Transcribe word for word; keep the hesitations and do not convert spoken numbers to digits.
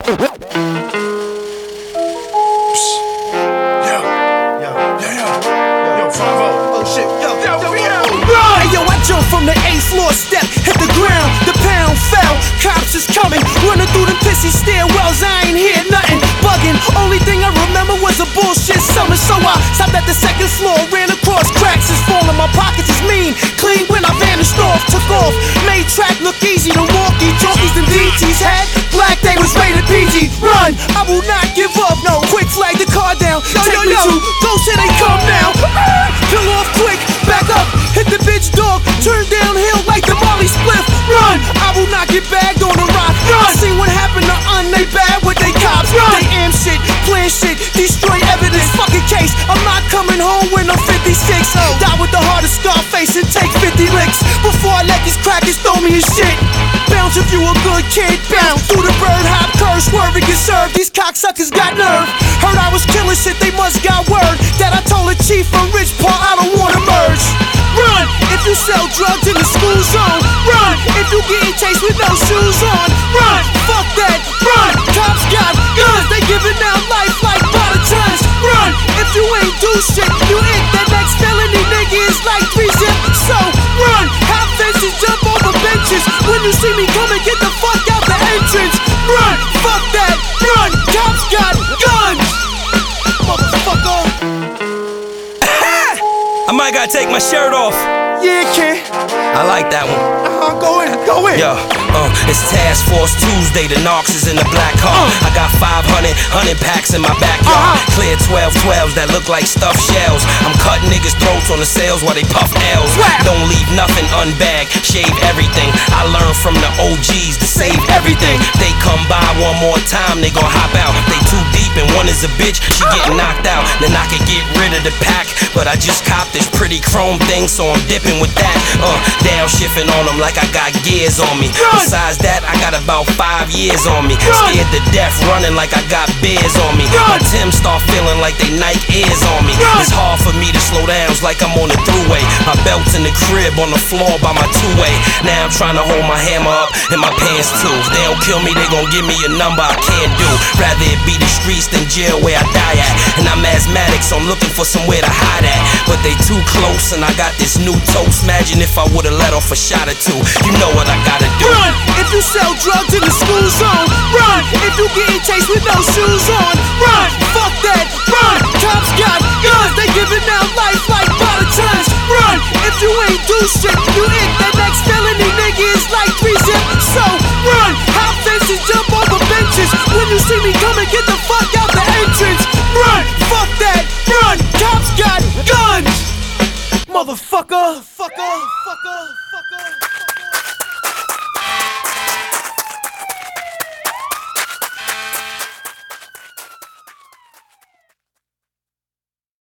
From the eighth floor step, hit the ground, the pound fell. Cops is coming, running through them pissy stairwells. I ain't hear nothing, bugging. Only thing I remember was a bullshit summer. So I stopped at the second floor, ran across cracks is falling. My pockets is mean, clean when I vanished off. Took off, made track look easy. The walkie-talkies and D Ts had black, they was rated P G. Run, I will not give up. No, quick flag the car down. Yo, Take yo, me yo. to, go say they come now. Ah, peel off quick, back up, hit the bitch dog. Turn downhill like the Molly spliff. Run! I will not get bagged on the rock. Run! I seen what happened to Un, they bad with they cops. Run! They am shit, plan shit, destroy evidence. Fucking case, I'm not coming home when I'm fifty-six. Oh. Die with the heart of Scarface and take fifty licks before I let these crackers throw me his shit. Bounce if you a good kid, bounce through the bird hop curve, swerve and get served. These cocksuckers got nerve. Heard I was killing shit, they must got word that I told the chief from Rich Paul I don't wanna merge. Run! If you sell drugs in the school zone, run! If you getting chased with no shoes on, run! Fuck that, run! Cops got guns, they giving out life like by the tons. Run! If you ain't do shit, you hit that next felony, nigga is like three zip. So run! Hop fences, jump over benches. When you see me coming, get the fuck out the entrance. Run! Fuck that, run! Cops got guns, motherfucker. I might gotta take my shirt off. Yeah, kid. I like that one. Uh-huh, go in, go in. Yo, uh, it's Task Force Tuesday, the Knox is in the black car. Uh. I got five hundred, one hundred packs in my backyard. Uh-huh. Clear twelve twelves that look like stuffed shells. I'm cutting niggas' throats on the sales while they puff L's. Wow. Don't leave nothing unbagged, shave everything. I learned from the O Gs to save everything. They come by one more time, they gon' hop out. They too deep and one is a bitch, she getting knocked out. Then I can get rid of the pack, but I just copped this pretty chrome thing, so I'm dipping with that. Uh, downshifting on them like I got gears on me. Besides that, I got about five years on me. Scared to death, running like I got beers on me. My Timbs start feeling like they Nike ears on me. It's hard for me to slow down, it's like I'm on the thruway. My belt's in the crib on the floor by my two-way. Now I'm trying to hold my hammer up in my pants too. If they don't kill me, they gon' give me a number I can't do. Rather it be the streets than jail where I die at. And I'm asthmatic, so I'm looking for somewhere to hide at. But they too close and I got this new toast. Imagine if I would've let off a shot or two. You know what I gotta do. Run! If you sell drugs in the school zone, run! If you getting chased with no shoes on, run! Fuck that, run! Cops got guns, they giving out life like by the tons. Run! If you ain't do shit, you hit that next felony, nigga is like three zip. So run! Hop fences, jump over benches. When you see me coming, get the fuck out the entrance. Run! Fuck that, run! Cops got guns! Motherfucker, fucker, fucker.